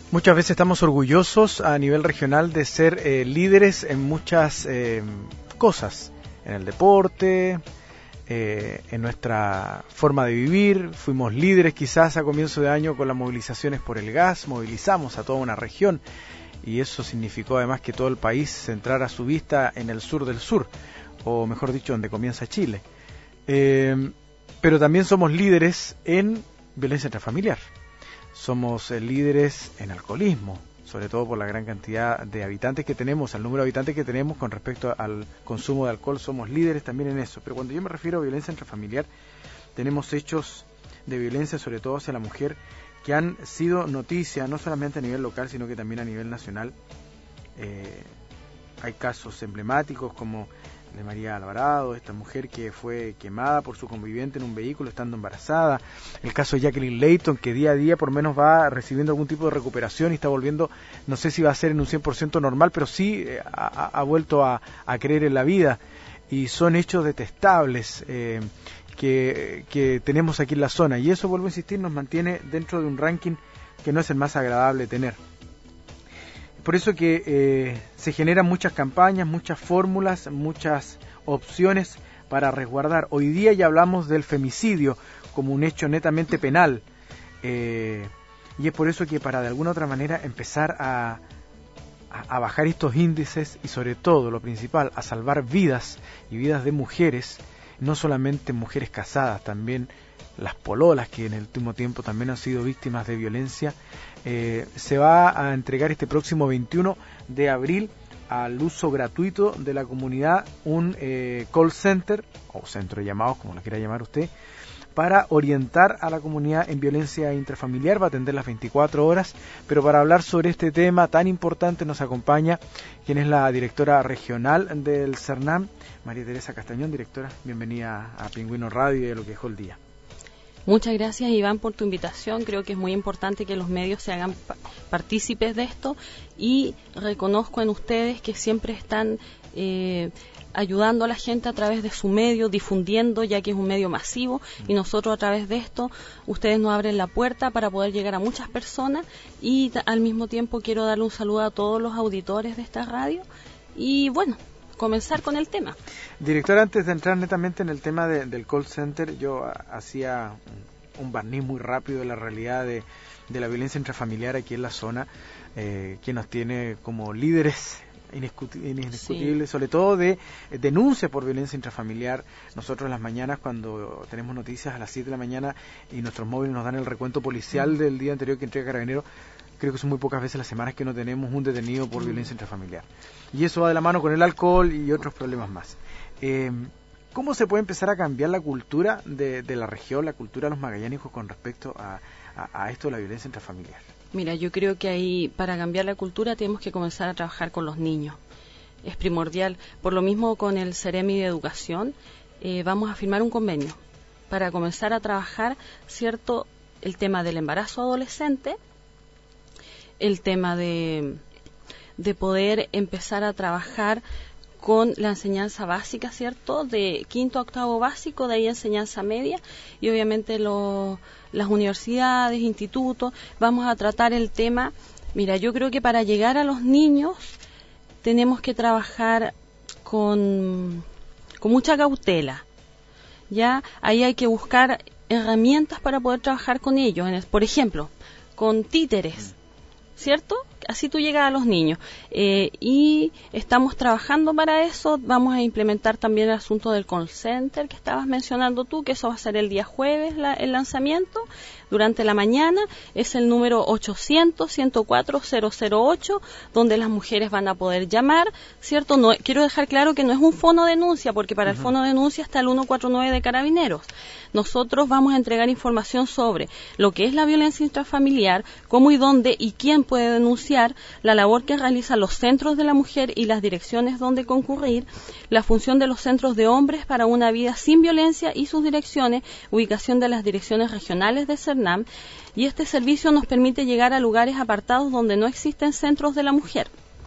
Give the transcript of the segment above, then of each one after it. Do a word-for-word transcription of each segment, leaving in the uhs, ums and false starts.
Muchas veces estamos orgullosos a nivel regional de ser eh, líderes en muchas eh, cosas, en el deporte, eh, en nuestra forma de vivir. Fuimos líderes quizás a comienzo de año con las movilizaciones por el gas, movilizamos a toda una región y eso significó además que todo el país centrara su vista en el sur del sur, o mejor dicho, donde comienza Chile. Eh, pero también somos líderes en violencia intrafamiliar. Somos eh, líderes en alcoholismo, sobre todo por la gran cantidad de habitantes que tenemos, al número de habitantes que tenemos con respecto al consumo de alcohol, somos líderes también en eso. Pero cuando yo me refiero a violencia intrafamiliar, tenemos hechos de violencia, sobre todo hacia la mujer, que han sido noticia, no solamente a nivel local, sino que también a nivel nacional. Eh, hay casos emblemáticos como de María Alvarado, esta mujer que fue quemada por su conviviente en un vehículo estando embarazada, el caso de Jacqueline Layton, que día a día por menos va recibiendo algún tipo de recuperación y está volviendo, no sé si va a ser en un cien por ciento normal, pero sí eh, ha, ha vuelto a, a creer en la vida, y son hechos detestables eh, que, que tenemos aquí en la zona, y eso, vuelvo a insistir, nos mantiene dentro de un ranking que no es el más agradable tener. Por eso que eh, se generan muchas campañas, muchas fórmulas, muchas opciones para resguardar. Hoy día ya hablamos del femicidio como un hecho netamente penal. Eh, y es por eso que para de alguna otra manera empezar a, a, a bajar estos índices y sobre todo, lo principal, a salvar vidas y vidas de mujeres, no solamente mujeres casadas, también las pololas que en el último tiempo también han sido víctimas de violencia. Eh, se va a entregar este próximo veintiuno de abril al uso gratuito de la comunidad un eh, call center o centro de llamados, como lo quiera llamar usted, para orientar a la comunidad en violencia intrafamiliar. Va a atender las veinticuatro horas, pero para hablar sobre este tema tan importante nos acompaña quien es la directora regional del CERNAM, María Teresa Castañón. Directora, bienvenida a Pingüino Radio y a Lo que dejó el día. Muchas gracias, Iván, por tu invitación. Creo que es muy importante que los medios se hagan partícipes de esto y reconozco en ustedes que siempre están eh, ayudando a la gente a través de su medio, difundiendo, ya que es un medio masivo, y nosotros a través de esto, ustedes nos abren la puerta para poder llegar a muchas personas, y al mismo tiempo quiero darle un saludo a todos los auditores de esta radio y bueno, comenzar con el tema. Directora, antes de entrar netamente en el tema de, del call center, yo hacía un, un barniz muy rápido de la realidad de, de la violencia intrafamiliar aquí en la zona, eh, que nos tiene como líderes indiscutibles, sí. Sobre todo de eh, denuncias por violencia intrafamiliar. Nosotros en las mañanas, cuando tenemos noticias a las siete de la mañana y nuestros móviles nos dan el recuento policial mm. del día anterior que entrega Carabineros, creo que son muy pocas veces las semanas que no tenemos un detenido por mm. violencia intrafamiliar. Y eso va de la mano con el alcohol y otros problemas más. Eh, ¿Cómo se puede empezar a cambiar la cultura de, de la región, la cultura de los magallánicos con respecto a, a, a esto de la violencia intrafamiliar? Mira, yo creo que ahí para cambiar la cultura tenemos que comenzar a trabajar con los niños. Es primordial. Por lo mismo con el Ceremi de Educación eh, vamos a firmar un convenio para comenzar a trabajar, cierto, el tema del embarazo adolescente, el tema de, de poder empezar a trabajar con la enseñanza básica, ¿cierto? De quinto a octavo básico, de ahí enseñanza media, y obviamente los, las universidades, institutos, vamos a tratar el tema. Mira, yo creo que para llegar a los niños tenemos que trabajar con, con mucha cautela, ¿ya? Ahí hay que buscar herramientas para poder trabajar con ellos, por ejemplo, con títeres, ¿cierto? Así tú llegas a los niños. Eh, y estamos trabajando para eso. Vamos a implementar también el asunto del call center que estabas mencionando tú, que eso va a ser el día jueves la, el lanzamiento. Durante la mañana es el número ochocientos, ciento cuatro, cero cero ocho, donde las mujeres van a poder llamar, ¿cierto? No, quiero dejar claro que no es un fono denuncia, porque para uh-huh. el fono denuncia está el ciento cuarenta y nueve de Carabineros. Nosotros vamos a entregar información sobre lo que es la violencia intrafamiliar, cómo y dónde y quién puede denunciar, la labor que realizan los centros de la mujer y las direcciones donde concurrir, la función de los centros de hombres para una vida sin violencia y sus direcciones, ubicación de las direcciones regionales de CERNAM, y este servicio nos permite llegar a lugares apartados donde no existen centros de la mujer.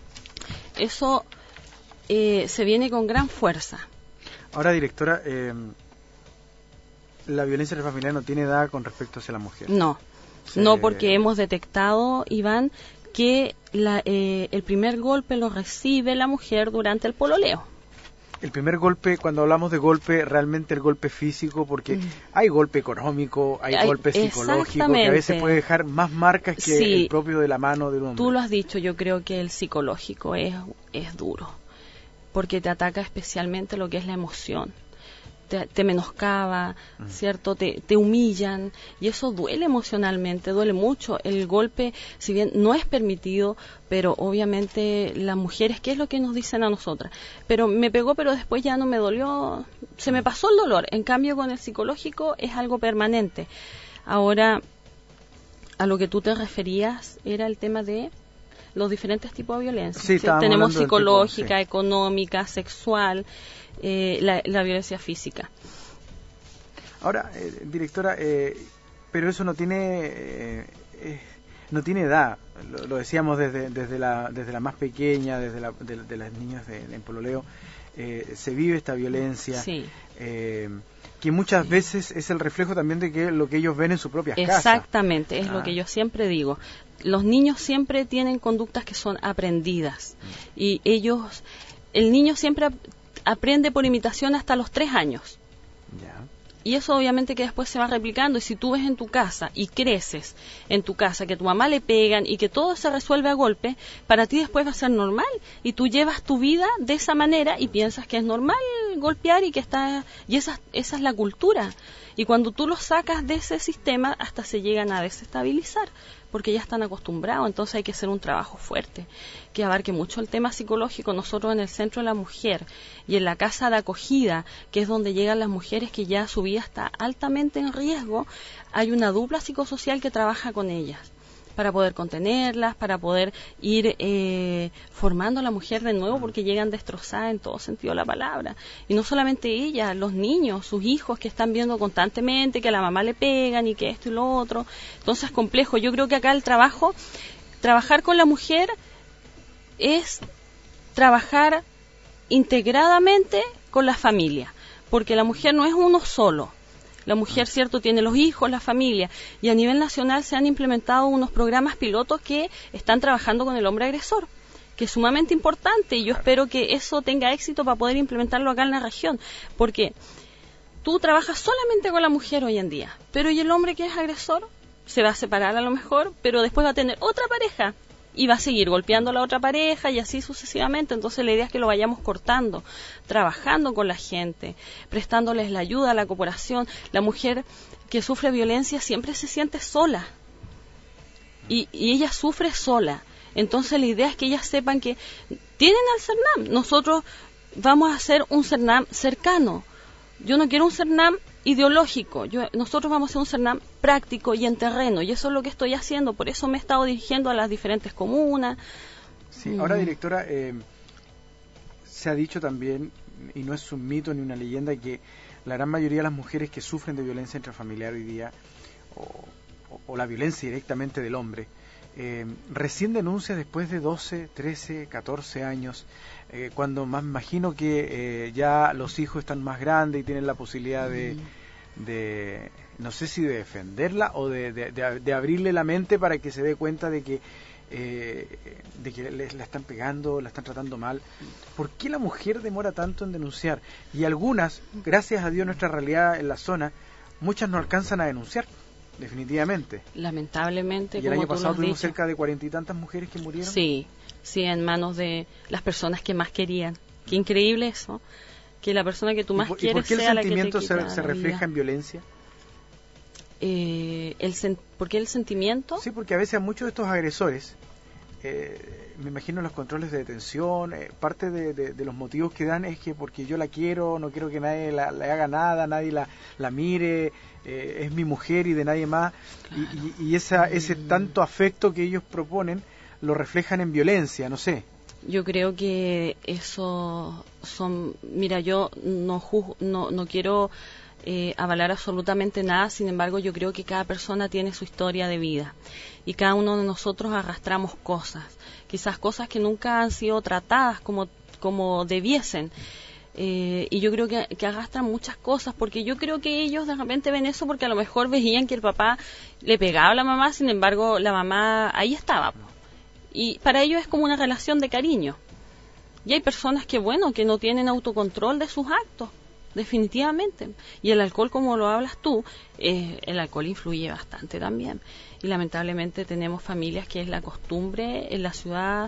Eso eh, se viene con gran fuerza. Ahora, directora, eh, la violencia intrafamiliar no tiene edad con respecto hacia la mujer. No. Sí. No porque hemos detectado, Iván, que la, eh, el primer golpe lo recibe la mujer durante el pololeo. El primer golpe, cuando hablamos de golpe, realmente el golpe físico, porque mm. hay golpe económico, hay, hay golpe psicológico, que a veces puede dejar más marcas que sí, el propio de la mano de un hombre. Tú lo has dicho, yo creo que el psicológico es, es duro, porque te ataca especialmente lo que es la emoción. Te, te menoscaba, uh-huh. ¿cierto? Te, te humillan y eso duele emocionalmente, duele mucho. El golpe, si bien no es permitido, pero obviamente las mujeres, ¿qué es lo que nos dicen a nosotras? Pero me pegó, pero después ya no me dolió, se me pasó el dolor. En cambio, con el psicológico es algo permanente. Ahora, a lo que tú te referías era el tema de los diferentes tipos de violencia. Sí, ¿sí? Tenemos psicológica, tipo, sí. económica, sexual, eh, la, la violencia física. Ahora, eh, directora, eh, pero eso no tiene eh, eh, no tiene edad. Lo, lo decíamos desde desde la desde la más pequeña, desde la, de, de las niñas de, de en pololeo, eh, se vive esta violencia. Sí. Eh, que muchas veces es el reflejo también de que lo que ellos ven en sus propias Exactamente, casas. Exactamente, es ah. lo que yo siempre digo. Los niños siempre tienen conductas que son aprendidas mm. y ellos, el niño siempre ap- aprende por imitación hasta los tres años. Ya. Y eso obviamente que después se va replicando, y si tú ves en tu casa y creces en tu casa que tu mamá le pegan y que todo se resuelve a golpe, para ti después va a ser normal y tú llevas tu vida de esa manera y piensas que es normal golpear y que está y esa, esa es la cultura. Y cuando tú los sacas de ese sistema hasta se llegan a desestabilizar porque ya están acostumbrados, entonces hay que hacer un trabajo fuerte que abarque mucho el tema psicológico. Nosotros en el Centro de la Mujer y en la Casa de Acogida, que es donde llegan las mujeres que ya su vida está altamente en riesgo, hay una dupla psicosocial que trabaja con ellas para poder contenerlas, para poder ir eh, formando a la mujer de nuevo, porque llegan destrozadas en todo sentido de la palabra. Y no solamente ellas, los niños, sus hijos que están viendo constantemente que a la mamá le pegan y que esto y lo otro. Entonces es complejo. Yo creo que acá el trabajo, trabajar con la mujer es trabajar integradamente con la familia, porque la mujer no es uno solo. La mujer, cierto, tiene los hijos, la familia, y a nivel nacional se han implementado unos programas pilotos que están trabajando con el hombre agresor, que es sumamente importante, y yo espero que eso tenga éxito para poder implementarlo acá en la región, porque tú trabajas solamente con la mujer hoy en día, pero ¿y el hombre que es agresor? Se va a separar a lo mejor, pero después va a tener otra pareja, y va a seguir golpeando a la otra pareja y así sucesivamente. Entonces la idea es que lo vayamos cortando, trabajando con la gente, prestándoles la ayuda, la cooperación. La mujer que sufre violencia siempre se siente sola y, y ella sufre sola. Entonces la idea es que ellas sepan que tienen al CERNAM. Nosotros vamos a hacer un CERNAM cercano. Yo no quiero un CERNAM ideológico. Yo, nosotros vamos a hacer un CERNAM práctico y en terreno, y eso es lo que estoy haciendo. Por eso me he estado dirigiendo a las diferentes comunas. Sí, mm. Ahora, directora, eh, se ha dicho también, y no es un mito ni una leyenda, que la gran mayoría de las mujeres que sufren de violencia intrafamiliar hoy día, o, o, o la violencia directamente del hombre, eh, recién denuncia después de doce, trece, catorce años, eh, cuando más imagino que eh, ya los hijos están más grandes y tienen la posibilidad de, mm. de no sé si de defenderla o de, de, de, de abrirle la mente para que se dé cuenta de que eh, de que le, la están pegando, la están tratando mal. ¿Por qué la mujer demora tanto en denunciar? Y algunas, gracias a Dios, nuestra realidad en la zona, muchas no alcanzan a denunciar. Definitivamente. Lamentablemente. Y el año pasado tuvimos cerca de cuarenta y tantas mujeres que murieron. Sí, sí, en manos de las personas que más querían. Qué increíble eso, que la persona que tú más ¿Y por, quieres ¿y por qué sea el la que te sentimiento quita se, se refleja vida? En violencia? Eh, el sen- ¿Por qué el sentimiento? Sí, porque a veces a muchos de estos agresores, eh, me imagino los controles de detención, eh, parte de, de, de los motivos que dan es que porque yo la quiero, no quiero que nadie la, le haga nada, nadie la, la mire, eh, es mi mujer y de nadie más, claro. y, y, y esa, ese tanto afecto que ellos proponen lo reflejan en violencia, no sé. Yo creo que eso son, mira, yo no juzgo, no, no quiero eh, avalar absolutamente nada, sin embargo yo creo que cada persona tiene su historia de vida y cada uno de nosotros arrastramos cosas, quizás cosas que nunca han sido tratadas como, como debiesen. Eh, y yo creo que, que arrastran muchas cosas, porque yo creo que ellos de repente ven eso porque a lo mejor veían que el papá le pegaba a la mamá, sin embargo la mamá ahí estaba. Y para ellos es como una relación de cariño. Y hay personas que, bueno, que no tienen autocontrol de sus actos, definitivamente. Y el alcohol, como lo hablas tú, eh, el alcohol influye bastante también. Y lamentablemente tenemos familias que es la costumbre en la ciudad,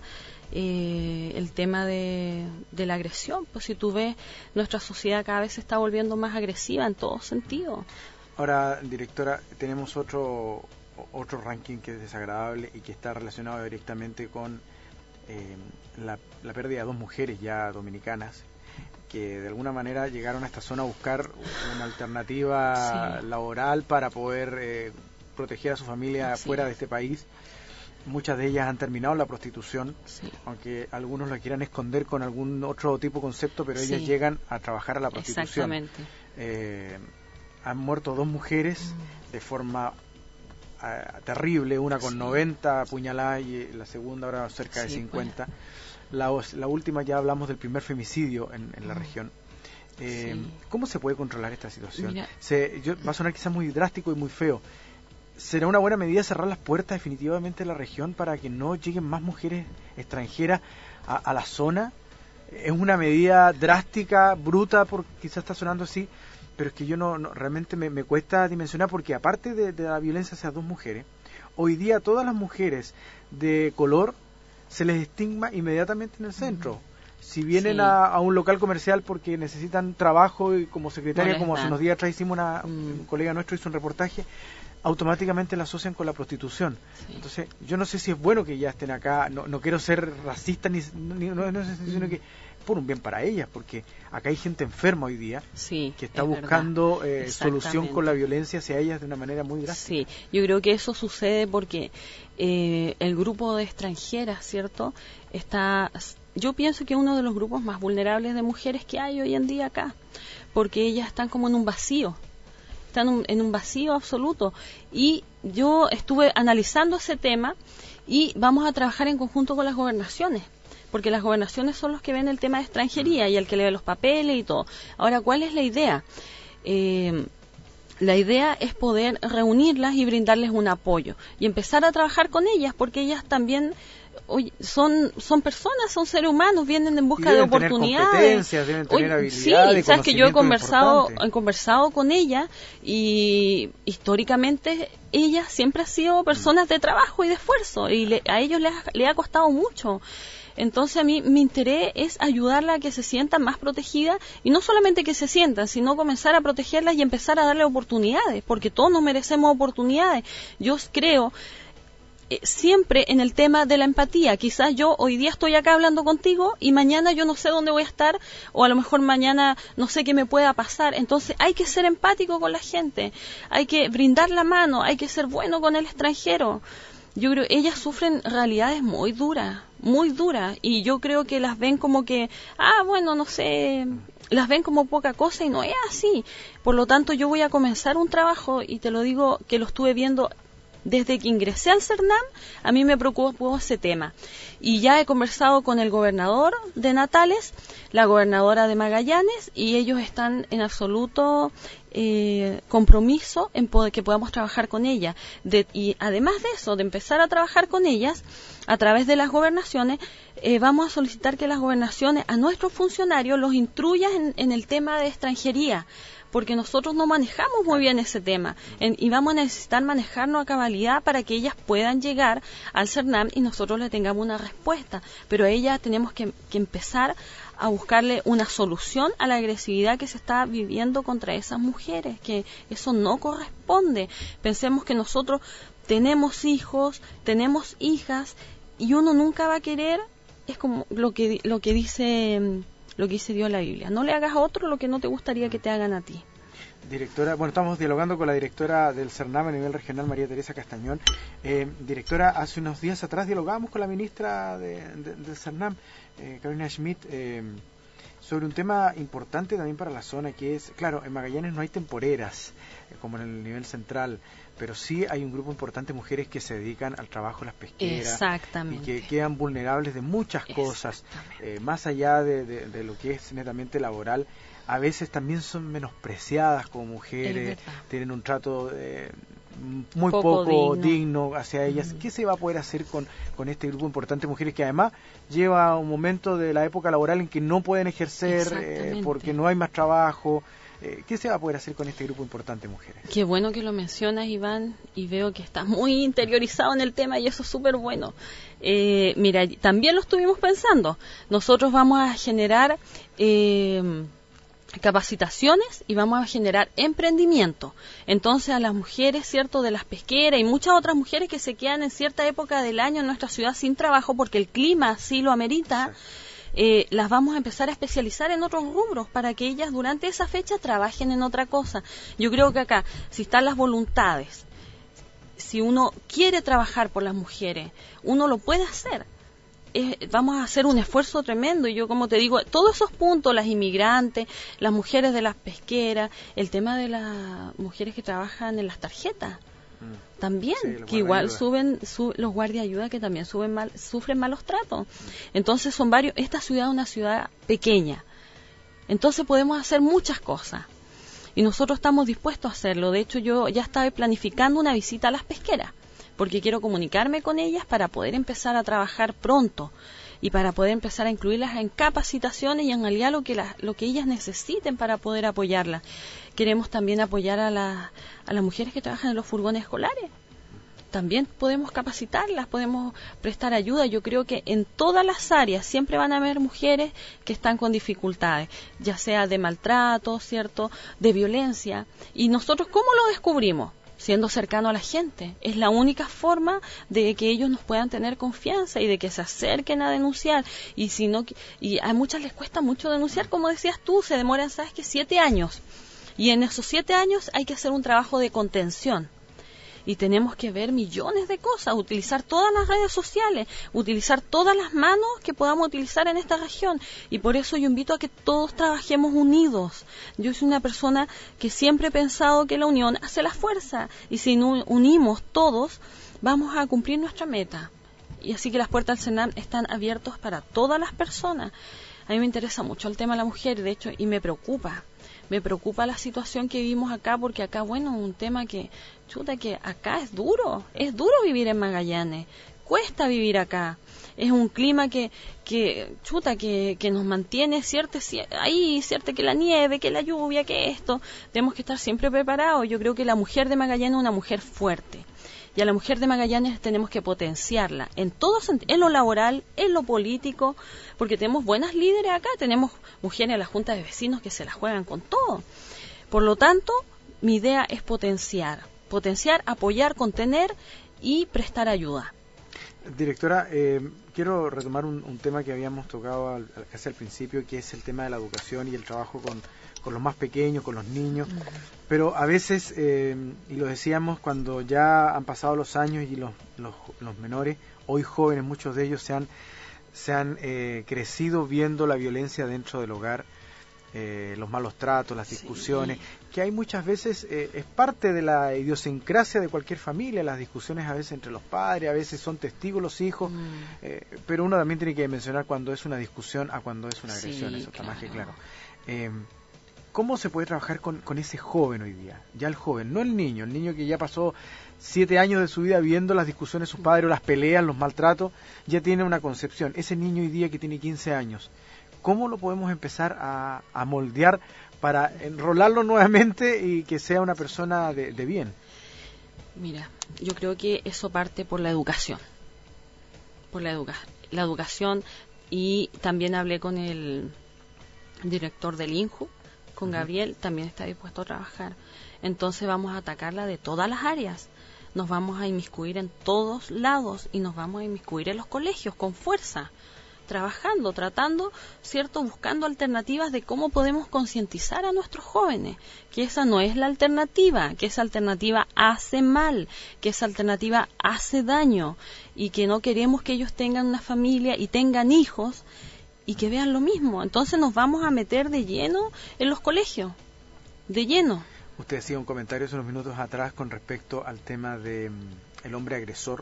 eh, el tema de, de la agresión. Pues si tú ves, nuestra sociedad cada vez se está volviendo más agresiva en todos sentidos. Ahora, directora, tenemos otro, otro ranking que es desagradable y que está relacionado directamente con eh, la, la pérdida de dos mujeres ya dominicanas, que de alguna manera llegaron a esta zona a buscar una alternativa sí. laboral para poder eh, proteger a su familia sí. fuera de este país. Muchas de ellas han terminado la prostitución, sí. aunque algunos la quieran esconder con algún otro tipo de concepto, pero ellas sí. llegan a trabajar a la prostitución. Exactamente. Eh, han muerto dos mujeres mm. de forma uh, terrible, una con sí. noventa puñaladas y la segunda ahora cerca sí, de cincuenta. Pues. La, la última ya hablamos del primer femicidio en, en la mm. región. Eh, sí. ¿Cómo se puede controlar esta situación? Mira, se, yo, va a sonar quizás muy drástico y muy feo. ¿Será una buena medida cerrar las puertas definitivamente de la región para que no lleguen más mujeres extranjeras a, a la zona? Es una medida drástica, bruta, porque quizás está sonando así, pero es que yo no, no realmente me, me cuesta dimensionar, porque aparte de, de la violencia hacia dos mujeres, hoy día todas las mujeres de color se les estigma inmediatamente en el centro. Si vienen sí. a, a un local comercial porque necesitan trabajo y como secretaria, no como hace unos días atrás hicimos una, mm. un colega nuestro hizo un reportaje, automáticamente la asocian con la prostitución. Sí. Entonces, yo no sé si es bueno que ya estén acá, no, no quiero ser racista, ni, ni no, no es sino que por un bien para ellas, porque acá hay gente enferma hoy día sí, que está buscando eh, solución con la violencia hacia ellas de una manera muy drástica. Sí, yo creo que eso sucede porque eh, el grupo de extranjeras, ¿cierto? Está, yo pienso que uno de los grupos más vulnerables de mujeres que hay hoy en día acá, porque ellas están como en un vacío. Están en un vacío absoluto, y yo estuve analizando ese tema y vamos a trabajar en conjunto con las gobernaciones, porque las gobernaciones son los que ven el tema de extranjería y el que lee los papeles y todo. Ahora, ¿cuál es la idea? Eh, la idea es poder reunirlas y brindarles un apoyo y empezar a trabajar con ellas, porque ellas también Oye, son son personas, son seres humanos, vienen en busca de oportunidades. Deben tener habilidades, sí, sabes que yo he conversado, he conversado con ella y históricamente ellas siempre han sido personas de trabajo y de esfuerzo y le, a ellos les ha, les ha costado mucho. Entonces a mí mi interés es ayudarla a que se sientan más protegidas y no solamente que se sientan, sino comenzar a protegerlas y empezar a darle oportunidades, porque todos nos merecemos oportunidades. Yo creo siempre en el tema de la empatía. Quizás yo hoy día estoy acá hablando contigo y mañana yo no sé dónde voy a estar, o a lo mejor mañana no sé qué me pueda pasar. Entonces hay que ser empático con la gente, hay que brindar la mano, hay que ser bueno con el extranjero. Yo creo que ellas sufren realidades muy duras, muy duras, y yo creo que las ven como que, ah, bueno, no sé, las ven como poca cosa, y no es así. Por lo tanto, yo voy a comenzar un trabajo, y te lo digo que lo estuve viendo desde que ingresé al CERNAM. A mí me preocupó ese tema. Y ya he conversado con el gobernador de Natales, la gobernadora de Magallanes, y ellos están en absoluto eh, compromiso en poder que podamos trabajar con ellas. De, y además de eso, de empezar a trabajar con ellas a través de las gobernaciones, eh, vamos a solicitar que las gobernaciones a nuestros funcionarios los instruyan en, en el tema de extranjería, porque nosotros no manejamos muy bien ese tema en, y vamos a necesitar manejarnos a cabalidad para que ellas puedan llegar al CERNAM y nosotros le tengamos una respuesta. Pero a ellas tenemos que, que empezar a buscarle una solución a la agresividad que se está viviendo contra esas mujeres, que eso no corresponde. Pensemos que nosotros tenemos hijos, tenemos hijas, y uno nunca va a querer, es como lo que, lo que dice... lo que dice Dios en la Biblia: no le hagas a otro lo que no te gustaría que te hagan a ti. Directora, bueno, estamos dialogando con la directora del CERNAM a nivel regional, María Teresa Castañón. Eh, directora, hace unos días atrás dialogamos con la ministra de, de, del CERNAM, eh, Carolina Schmidt, eh, sobre un tema importante también para la zona, que es, claro, en Magallanes no hay temporeras, eh, como en el nivel central, pero sí hay un grupo importante de mujeres que se dedican al trabajo de las pesqueras. Exactamente. Y que quedan vulnerables de muchas cosas, eh, más allá de, de, de lo que es netamente laboral. A veces también son menospreciadas como mujeres, tienen un trato eh, muy poco, poco digno. digno hacia ellas. Mm. ¿Qué se va a poder hacer con, con este grupo importante de mujeres que además lleva un momento de la época laboral en que no pueden ejercer eh, porque no hay más trabajo? Eh, ¿Qué se va a poder hacer con este grupo importante de mujeres? Qué bueno que lo mencionas, Iván, y veo que estás muy interiorizado en el tema y eso es súper bueno. Eh, mira, también lo estuvimos pensando. Nosotros vamos a generar eh, capacitaciones y vamos a generar emprendimiento. Entonces a las mujeres, cierto, de las pesqueras y muchas otras mujeres que se quedan en cierta época del año en nuestra ciudad sin trabajo porque el clima así lo amerita, eh, las vamos a empezar a especializar en otros rubros para que ellas durante esa fecha trabajen en otra cosa. Yo creo que acá, si están las voluntades, si uno quiere trabajar por las mujeres, uno lo puede hacer. Eh, vamos a hacer un esfuerzo tremendo. Y yo, como te digo, todos esos puntos, las inmigrantes, las mujeres de las pesqueras, el tema de las mujeres que trabajan en las tarjetas, mm. también, sí, que igual suben, su, los guardias de ayuda que también suben mal, sufren malos tratos. Mm. Entonces son varios, esta ciudad es una ciudad pequeña, entonces podemos hacer muchas cosas. Y nosotros estamos dispuestos a hacerlo. De hecho, yo ya estaba planificando una visita a las pesqueras, porque quiero comunicarme con ellas para poder empezar a trabajar pronto y para poder empezar a incluirlas en capacitaciones y en realidad lo que, la, lo que ellas necesiten para poder apoyarlas. Queremos también apoyar a, la, a las mujeres que trabajan en los furgones escolares. También podemos capacitarlas, podemos prestar ayuda. Yo creo que en todas las áreas siempre van a haber mujeres que están con dificultades, ya sea de maltrato, ¿cierto?, de violencia. ¿Y nosotros cómo lo descubrimos? Siendo cercano a la gente. Es la única forma de que ellos nos puedan tener confianza y de que se acerquen a denunciar. Y si no, y a muchas les cuesta mucho denunciar, como decías tú, se demoran, sabes que siete años. Y en esos siete años hay que hacer un trabajo de contención. Y tenemos que ver millones de cosas, utilizar todas las redes sociales, utilizar todas las manos que podamos utilizar en esta región. Y por eso yo invito a que todos trabajemos unidos. Yo soy una persona que siempre he pensado que la unión hace la fuerza. Y si nos unimos todos, vamos a cumplir nuestra meta. Y así que las puertas del Senam están abiertas para todas las personas. A mí me interesa mucho el tema de la mujer, de hecho, y me preocupa. Me preocupa la situación que vivimos acá, porque acá, bueno, un tema que, chuta, que acá es duro, es duro vivir en Magallanes, cuesta vivir acá, es un clima que, que chuta, que, que nos mantiene, cierto, ahí, cierto, que la nieve, que la lluvia, que esto, tenemos que estar siempre preparados. Yo creo que la mujer de Magallanes es una mujer fuerte. Y a la mujer de Magallanes tenemos que potenciarla en todo sentido, en lo laboral, en lo político, porque tenemos buenas líderes acá, tenemos mujeres en la Junta de Vecinos que se la juegan con todo. Por lo tanto, mi idea es potenciar, potenciar, apoyar, contener y prestar ayuda. Directora, eh, quiero retomar un, un tema que habíamos tocado al, casi al principio, que es el tema de la educación y el trabajo con, con los más pequeños, con los niños. Uh-huh. Pero a veces, eh, y lo decíamos, cuando ya han pasado los años y los, los, los menores, hoy jóvenes, muchos de ellos se han, se han eh, crecido viendo la violencia dentro del hogar, eh, los malos tratos, las discusiones, sí. que hay muchas veces, eh, es parte de la idiosincrasia de cualquier familia, las discusiones a veces entre los padres, a veces son testigos los hijos, mm. eh, pero uno también tiene que mencionar cuando es una discusión a cuando es una agresión, sí, eso está más que claro. Eh, ¿Cómo se puede trabajar con, con ese joven hoy día? Ya el joven, no el niño, el niño que ya pasó siete años de su vida viendo las discusiones de sus padres, o las peleas, los maltratos, ya tiene una concepción. Ese niño hoy día que tiene quince años, ¿cómo lo podemos empezar a, a moldear para enrolarlo nuevamente y que sea una persona de, de bien? Mira, yo creo que eso parte por la educación, por la, educa la educación, y también hablé con el director del INJU, con Gabriel, también está dispuesto a trabajar. Entonces vamos a atacarla de todas las áreas, nos vamos a inmiscuir en todos lados y nos vamos a inmiscuir en los colegios con fuerza, trabajando, tratando, cierto, buscando alternativas de cómo podemos concientizar a nuestros jóvenes, que esa no es la alternativa, que esa alternativa hace mal, que esa alternativa hace daño y que no queremos que ellos tengan una familia y tengan hijos y que vean lo mismo. Entonces nos vamos a meter de lleno en los colegios, de lleno. Usted hacía un comentario hace unos minutos atrás con respecto al tema de mm, el hombre agresor,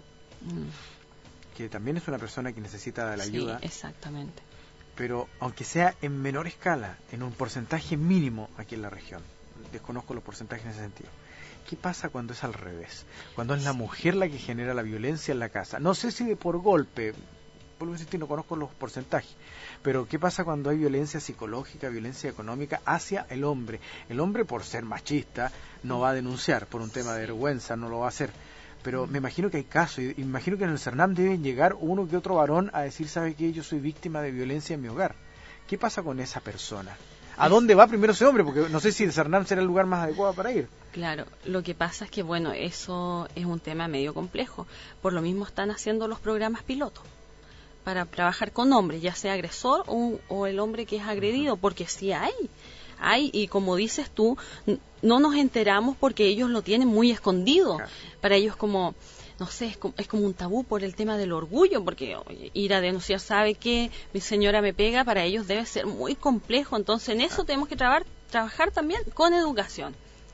mm. que también es una persona que necesita de la sí, ayuda. Exactamente. Pero aunque sea en menor escala, en un porcentaje mínimo aquí en la región, desconozco los porcentajes en ese sentido. ¿Qué pasa cuando es al revés? Cuando es la mujer la que genera la violencia en la casa. No sé si de por golpe, por lo que no conozco los porcentajes, pero ¿qué pasa cuando hay violencia psicológica, violencia económica hacia el hombre? El hombre, por ser machista, no va a denunciar por un tema de vergüenza, no lo va a hacer. Pero me imagino que hay casos, y imagino que en el Cernam deben llegar uno que otro varón a decir, ¿sabe qué? Yo soy víctima de violencia en mi hogar. ¿Qué pasa con esa persona? ¿A dónde va primero ese hombre? Porque no sé si el Cernam será el lugar más adecuado para ir. Claro, lo que pasa es que, bueno, eso es un tema medio complejo. Por lo mismo están haciendo los programas pilotos para trabajar con hombres, ya sea agresor o, o el hombre que es agredido, porque sí hay. Hay, y como dices tú, no nos enteramos porque ellos lo tienen muy escondido. Claro. Para ellos como, no sé, es como, es como un tabú por el tema del orgullo, porque oye, ir a denunciar, sabe que mi señora me pega, para ellos debe ser muy complejo. Entonces en eso claro. tenemos que trabajar, trabajar también con educación.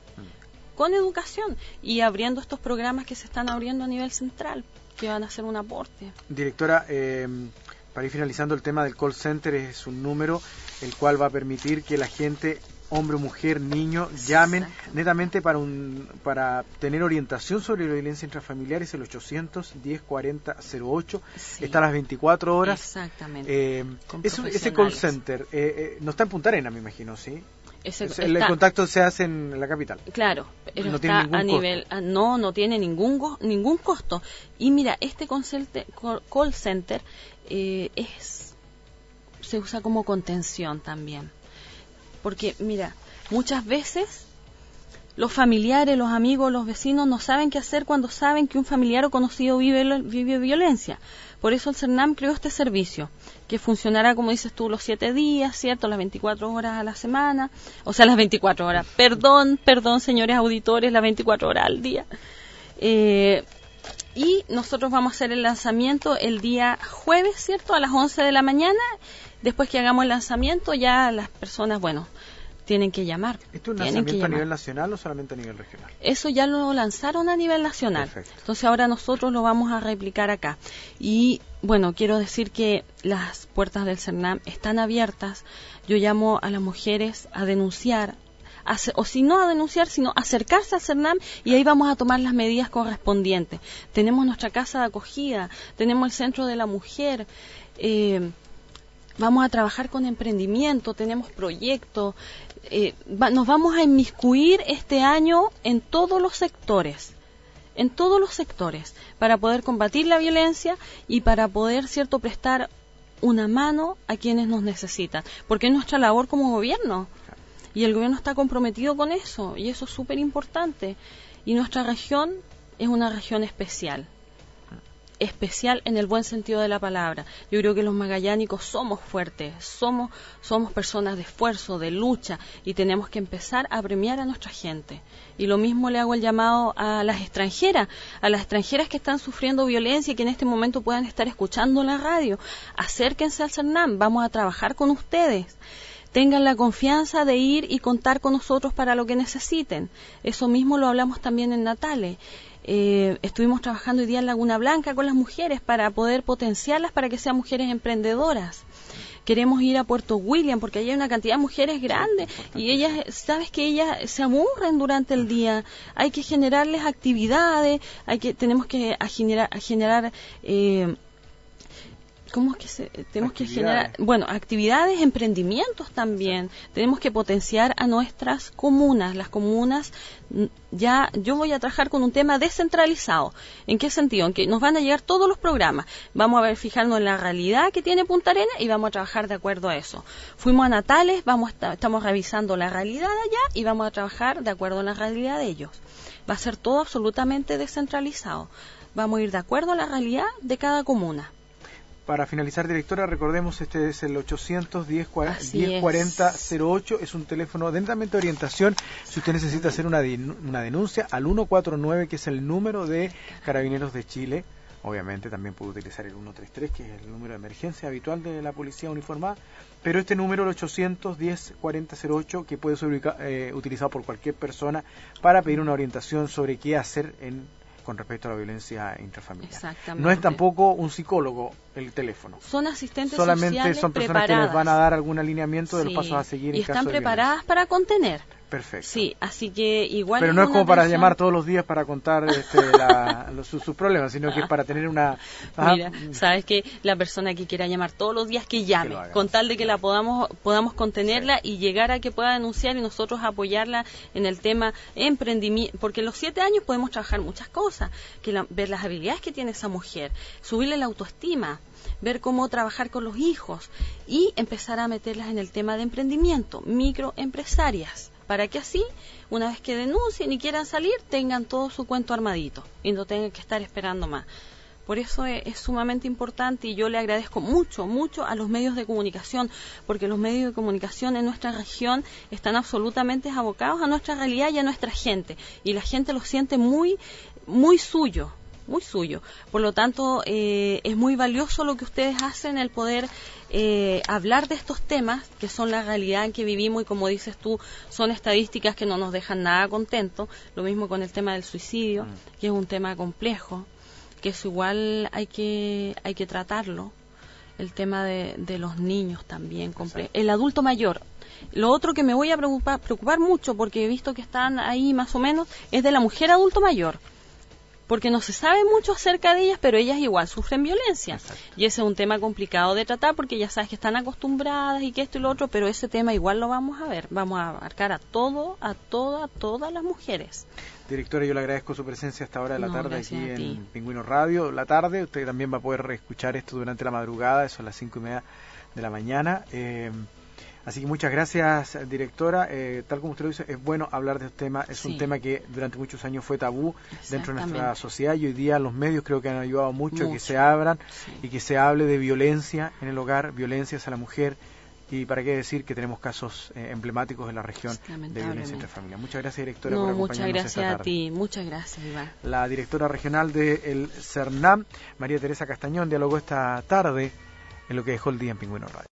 Mm. Con educación y abriendo estos programas que se están abriendo a nivel central, que van a hacer un aporte. Directora, eh, para ir finalizando, el tema del call center es un número el cual va a permitir que la gente, hombre, mujer, niño, llamen Exacto. netamente para un para tener orientación sobre la violencia intrafamiliar. Es el ochocientos diez cuarenta cero ocho, sí. Está a las veinticuatro horas. Exactamente. Eh, es, ese call center eh, eh, no está en Punta Arenas, me imagino, ¿sí? Ese, es, el, el contacto se hace en la capital. Claro, pero no está tiene ningún a nivel, costo. no, no tiene ningún ningún costo. Y mira, este call center eh, es se usa como contención también. Porque, mira, muchas veces los familiares, los amigos, los vecinos no saben qué hacer cuando saben que un familiar o conocido vive, vive violencia. Por eso el Cernam creó este servicio, que funcionará, como dices tú, los siete días, ¿cierto? Las veinticuatro horas a la semana, o sea, las veinticuatro horas. Perdón, perdón, señores auditores, las veinticuatro horas al día. Eh, y nosotros vamos a hacer el lanzamiento el día jueves, ¿cierto? A las once de la mañana. Después que hagamos el lanzamiento, ya las personas, bueno, tienen que llamar. ¿Esto es un lanzamiento a nivel nacional o solamente a nivel regional? Eso ya lo lanzaron a nivel nacional. Perfecto. Entonces ahora nosotros lo vamos a replicar acá. Y bueno, quiero decir que las puertas del Cernam están abiertas. Yo llamo a las mujeres a denunciar, a, o si no a denunciar, sino acercarse al Cernam, y ahí vamos a tomar las medidas correspondientes. Tenemos nuestra casa de acogida, tenemos el centro de la mujer, eh, vamos a trabajar con emprendimiento, tenemos proyectos, eh, va, nos vamos a inmiscuir este año en todos los sectores, en todos los sectores, para poder combatir la violencia y para poder, cierto, prestar una mano a quienes nos necesitan, porque es nuestra labor como gobierno, y el gobierno está comprometido con eso, y eso es súper importante, y nuestra región es una región especial. especial en el buen sentido de la palabra. Yo creo que los magallánicos somos fuertes, somos somos personas de esfuerzo, de lucha, y tenemos que empezar a premiar a nuestra gente. Y lo mismo le hago el llamado a las extranjeras, a las extranjeras que están sufriendo violencia y que en este momento puedan estar escuchando la radio. Acérquense al Cernam, vamos a trabajar con ustedes. Tengan la confianza de ir y contar con nosotros para lo que necesiten. Eso mismo lo hablamos también en Natale. Eh, estuvimos trabajando hoy día en Laguna Blanca con las mujeres para poder potenciarlas para que sean mujeres emprendedoras. Queremos ir a Puerto William porque allí hay una cantidad de mujeres grandes y ellas, sabes que ellas se aburren durante el día. Hay que generarles actividades, hay que tenemos que a generar, a generar eh, ¿Cómo es que se, tenemos que generar, bueno, actividades, emprendimientos también? Sí. Tenemos que potenciar a nuestras comunas. Las comunas, ya, yo voy a trabajar con un tema descentralizado. ¿En qué sentido? En que nos van a llegar todos los programas. Vamos a ver, fijarnos en la realidad que tiene Punta Arenas y vamos a trabajar de acuerdo a eso. Fuimos a Natales, vamos a, estamos revisando la realidad de allá y vamos a trabajar de acuerdo a la realidad de ellos. Va a ser todo absolutamente descentralizado. Vamos a ir de acuerdo a la realidad de cada comuna. Para finalizar, directora, recordemos, este es el ochocientos diez cuarenta cero ocho, es un teléfono de netamente orientación. Si usted necesita hacer una, una denuncia, al ciento cuarenta y nueve, que es el número de Carabineros de Chile, Obviamente también puede utilizar el ciento treinta y tres, que es el número de emergencia habitual de la policía uniformada, pero este número, el ochocientos diez cuarenta cero ocho, que puede ser ubica, eh, utilizado por cualquier persona para pedir una orientación sobre qué hacer en, con respecto a la violencia intrafamiliar. Exactamente. No es tampoco un psicólogo el teléfono. Son asistentes Solamente sociales son personas preparadas. que les van a dar algún alineamiento de Sí, los pasos a seguir y en caso están de preparadas violencia. para contener. Perfecto. Sí, así que igual. Pero no es una como para atención... llamar todos los días para contar este, la, los, sus, sus problemas, sino que es para tener una... Ajá. Mira, sabes que la persona que quiera llamar todos los días que llame, que con tal de que la podamos podamos contenerla, sí, y llegar a que pueda denunciar y nosotros apoyarla en el tema emprendimiento, porque en los siete años podemos trabajar muchas cosas, que la, ver las habilidades que tiene esa mujer, subirle la autoestima, ver cómo trabajar con los hijos y empezar a meterlas en el tema de emprendimiento, microempresarias, para que así, una vez que denuncien y quieran salir, tengan todo su cuento armadito y no tengan que estar esperando más. Por eso es, es sumamente importante y yo le agradezco mucho, mucho a los medios de comunicación, porque los medios de comunicación en nuestra región están absolutamente abocados a nuestra realidad y a nuestra gente, y la gente lo siente muy, muy suyo. muy suyo. Por lo tanto, eh, es muy valioso lo que ustedes hacen, el poder eh, hablar de estos temas, que son la realidad en que vivimos y, como dices tú, son estadísticas que no nos dejan nada contentos. Lo mismo con el tema del suicidio, mm. que es un tema complejo, que es igual hay que hay que tratarlo. El tema de, de los niños también, comple- el adulto mayor. Lo otro que me voy a preocupar, preocupar mucho, porque he visto que están ahí más o menos, es de la mujer adulto mayor. Porque no se sabe mucho acerca de ellas, pero ellas igual sufren violencia. Exacto. Y ese es un tema complicado de tratar, porque ya sabes que están acostumbradas y que esto y lo otro, pero ese tema igual lo vamos a ver. Vamos a abarcar a todo, a todas, a todas las mujeres. Directora, yo le agradezco su presencia a esta hora de la no, tarde aquí en ti. Pingüino Radio. La tarde, usted también va a poder escuchar esto durante la madrugada, eso a las cinco y media de la mañana. Eh, Así que muchas gracias, directora. Eh, tal como usted lo dice, es bueno hablar de este tema. Es sí. un tema que durante muchos años fue tabú dentro de nuestra sociedad, y hoy día los medios creo que han ayudado mucho, mucho. a que se abran sí. y que se hable de violencia en el hogar, violencia hacia la mujer. Y para qué decir que tenemos casos eh, emblemáticos en la región de violencia intrafamiliar. Muchas gracias, directora, no, por acompañarnos muchas gracias esta tarde. a ti, muchas gracias, Iván. La directora regional del CERNAM, María Teresa Castañón, dialogó esta tarde en lo que dejó el día en Pingüino Radio.